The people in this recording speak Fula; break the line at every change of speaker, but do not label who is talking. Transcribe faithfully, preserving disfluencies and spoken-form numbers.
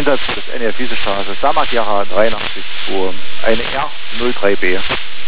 Einsatz für das N E F Wiesestraße, Samag Yaha dreiundachtzig zwei, eine R null drei B.